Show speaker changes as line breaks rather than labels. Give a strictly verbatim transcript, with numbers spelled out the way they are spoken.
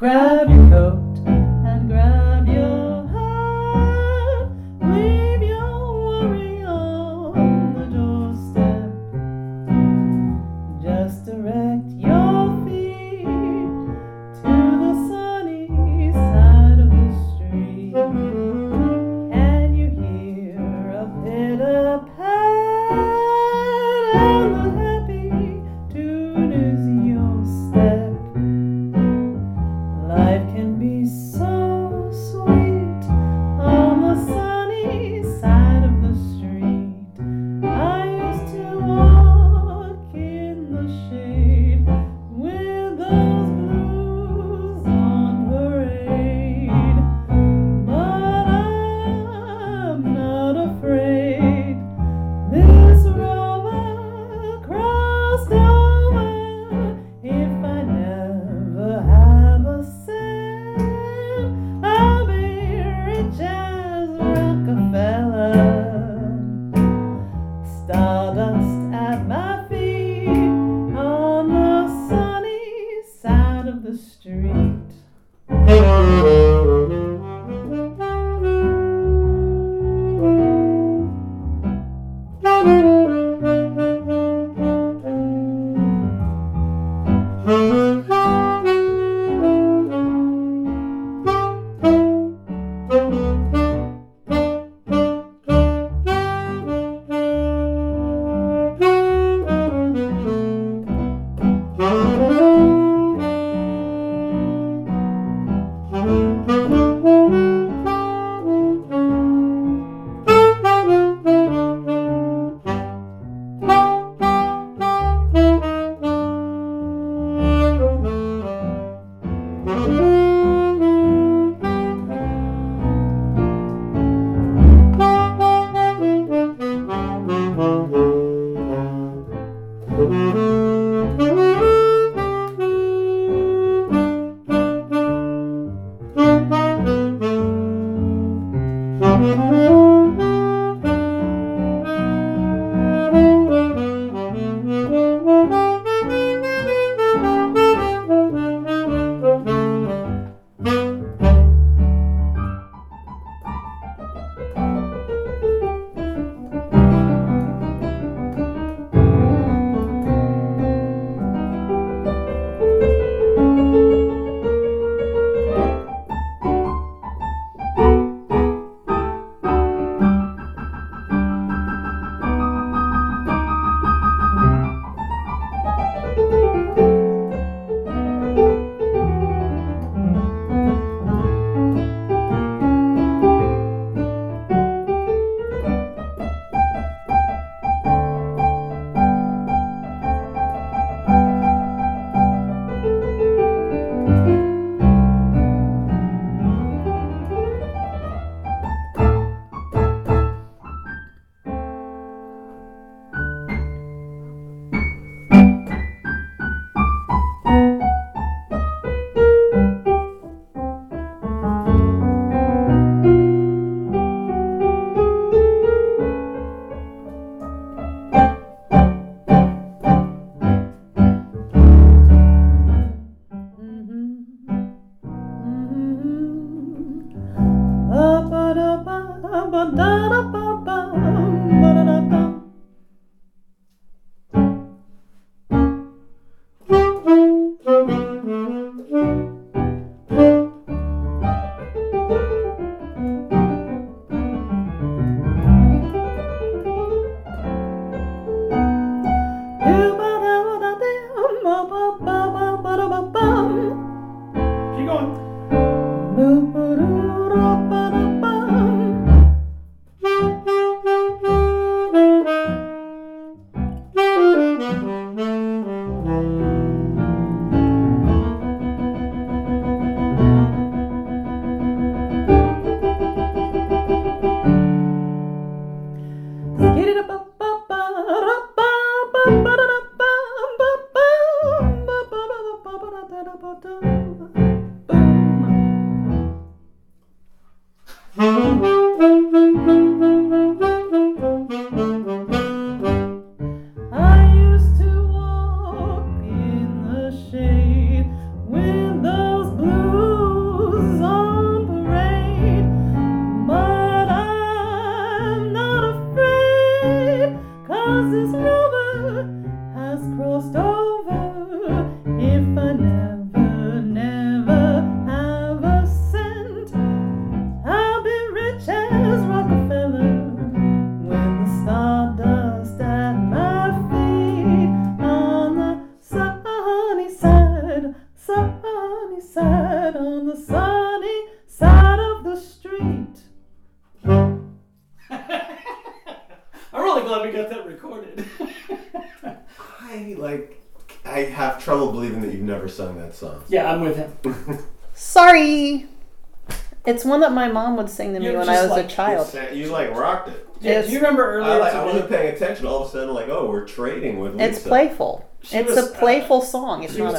Grab your coat and grab your hat. Leave your worry on the doorstep. Just direct your feet to the sunny side of the street. Can you hear a pitter-pat? And the happy tune is your step. Life can be so sweet on the sunny side of the street. I used to walk in the shade with those blues on parade, but I'm not afraid. This rover crossed over. If I never have a cent, I'll be rich as Rockefeller. Stardust at my feet on the sunny side of the street.
Keep going.
Boom.
never sung that song.
Yeah, I'm with him.
Sorry. It's one that my mom would sing to me
You're
when I
just
was
like-
a child.
You like rocked it.
Yeah,
It's-
do you remember earlier
I, like, I
today?
wasn't paying attention. All of a sudden, like, oh, we're trading with Lisa.
It's playful.
She
it's
was,
a playful song. It's
She
not
was
a